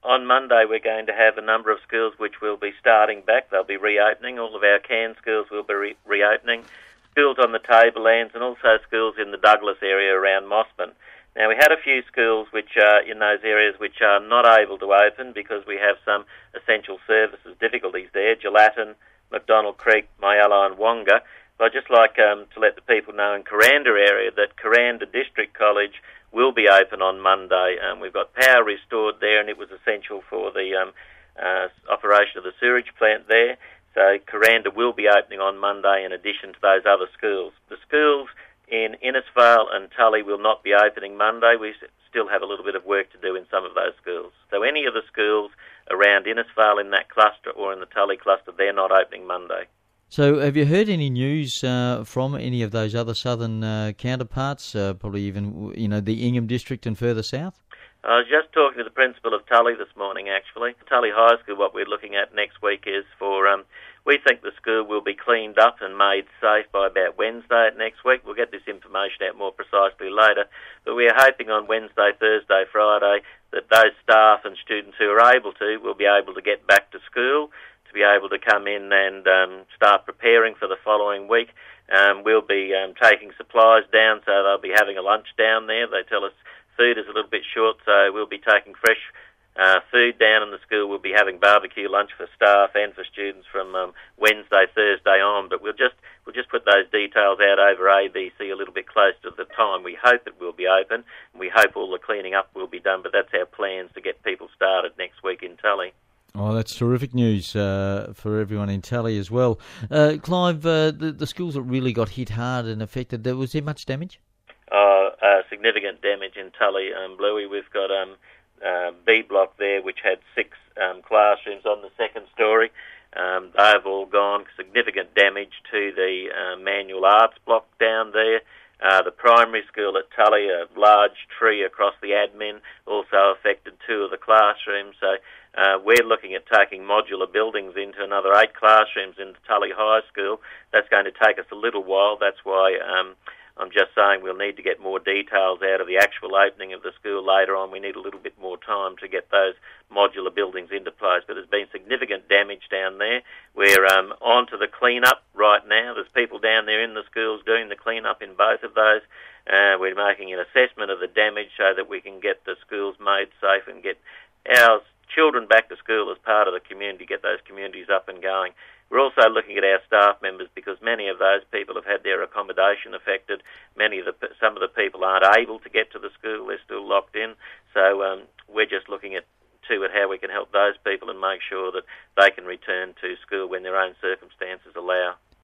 On Monday we're going to have a number of schools which will be starting back. They'll be reopening. All of our Cairns schools will be reopening. Schools on the Tablelands and also schools in the Douglas area around Mossman. Now, we had a few schools which are in those areas which are not able to open because we have some essential services difficulties there, Gelatin, McDonald Creek, Myalla and Wonga. But I'd just like to let the people know in Kuranda area that Kuranda District College will be open on Monday. We've got power restored there and it was essential for the operation of the sewage plant there. So Kuranda will be opening on Monday in addition to those other schools. The schools in Innisfail and Tully will not be opening Monday. We still have a little bit of work to do in some of those schools. So any of the schools around Innisfail in that cluster or in the Tully cluster, they're not opening Monday. So have you heard any news from any of those other southern counterparts, probably even the Ingham district and further south? I was just talking to the principal of Tully this morning, actually. Tully High School, what we're looking at next week is we think the school will be cleaned up and made safe by about Wednesday next week. We'll get this information out more precisely later. But we are hoping on Wednesday, Thursday, Friday that those staff and students who are able to will be able to get back to school, to be able to come in and start preparing for the following week. We'll be taking supplies down, so they'll be having a lunch down there. They tell us food is a little bit short, so we'll be taking fresh food down in the school. We'll be having barbecue lunch for staff and for students from Wednesday, Thursday on. But we'll just put those details out over ABC a little bit close to the time. We hope it will be open, and we hope all the cleaning up will be done. But that's our plans to get people started next week in Tully. Oh, that's terrific news for everyone in Tully as well. Clive, the schools that really got hit hard and affected, was there much damage? Significant damage in Tully, Bluey. We've got B block there, which had 6 classrooms on the second story. They've all gone. Significant damage to the manual arts block down there. The primary school at Tully, a large tree across the admin, also affected 2 of the classrooms. So we're looking at taking modular buildings into another 8 classrooms into Tully High School. That's going to take us a little while. That's why I'm just saying we'll need to get more details out of the actual opening of the school later on. We need a little bit more time to get those modular buildings into place. But there's been significant damage down there. We're on to the clean-up right now. There's people down there in the schools doing the clean-up in both of those. We're making an assessment of the damage so that we can get the schools made safe and get our children back to school as part of the community, get those communities up and going. We're also looking at our staff members because many of those people have had their accommodation affected. Some of the people aren't able to get to the school; they're still locked in. So we're just looking at how we can help those people and make sure that they can return to school when their own circumstances allow.